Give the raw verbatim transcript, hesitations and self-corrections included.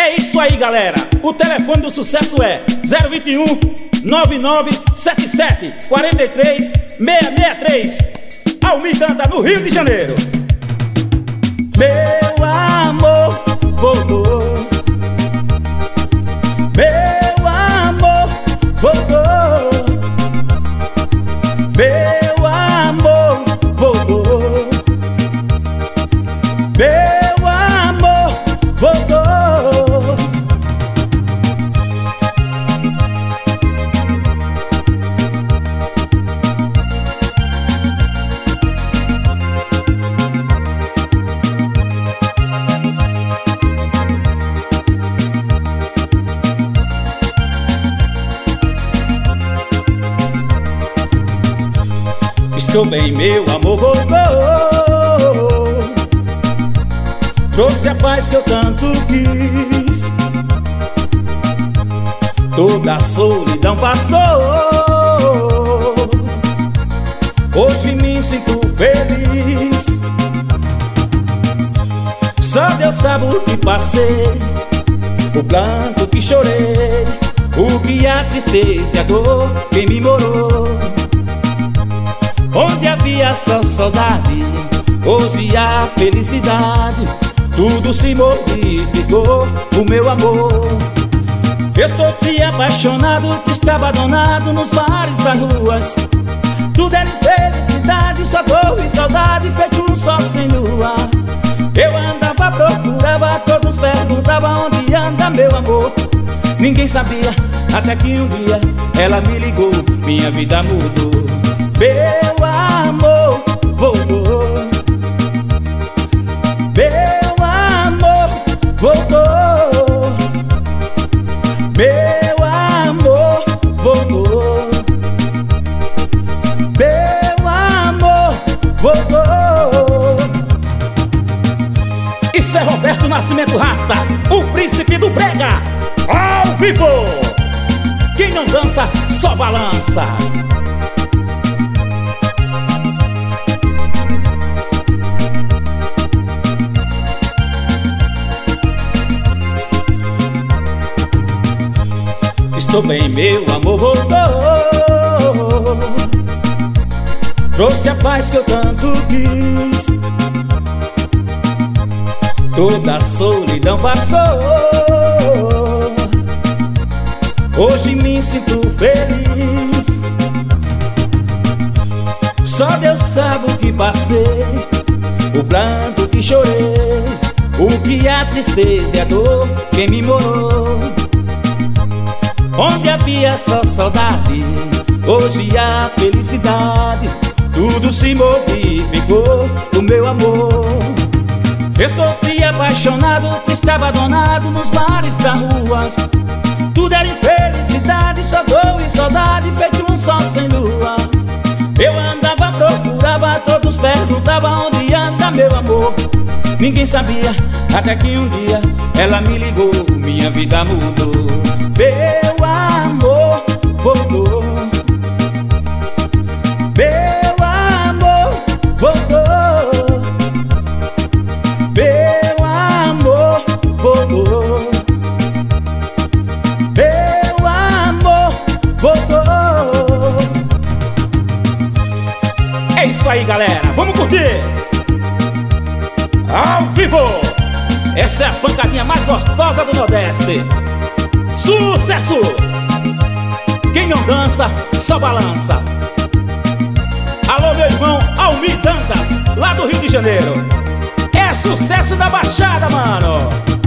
É isso aí, galera. O telefone do sucesso é zero vinte e um, nove nove sete sete, quatro três, seis seis três. Almir Dantas, no Rio de Janeiro. Meu amor voltou, meu amor voltou, meu amor voltou, meu amor voltou. Estou bem, meu amor voltou, trouxe a paz que eu tanto quis, toda a solidão passou, hoje me sinto feliz. Só Deus sabe o que passei, o pranto que chorei, o que a tristeza e a dor quem me morou. Onde havia só saudade, hoje a felicidade, tudo se modificou, o meu amor. Eu sofri apaixonado, estava abandonado nos bares das ruas, tudo era infelicidade, só dor e saudade, feito um sol sem lua. Eu andava, procurava, todos perguntavam onde anda meu amor. Ninguém sabia, até que um dia ela me ligou, minha vida mudou. Meu amor voltou, meu amor voltou, meu amor voltou, meu amor voltou. Isso é Roberto Nascimento Rasta, o príncipe do brega, ao vivo. Quem não dança, só balança. Estou bem, meu amor voltou, trouxe a paz que eu tanto quis, toda a solidão passou, hoje me sinto feliz. Só Deus sabe o que passei, o pranto que chorei, o que a tristeza e a dor quem me morou. Onde havia só saudade, hoje a felicidade, tudo se modificou, o meu amor. Eu sofri apaixonado, estava abandonado nos bares das ruas, tudo era infelicidade, só dor e saudade, feito um sol sem lua. Eu andava, procurava, todos perguntavam onde anda meu amor. Ninguém sabia, até que um dia ela me ligou, minha vida mudou. Meu amor voltou, meu amor voltou, meu amor voltou, meu amor voltou. É isso aí, galera, vamos curtir ao vivo. Essa é a pancadinha mais gostosa do Nordeste. Sucesso! Quem não dança, só balança. Alô, meu irmão Almir Dantas, lá do Rio de Janeiro. É sucesso da Baixada, mano.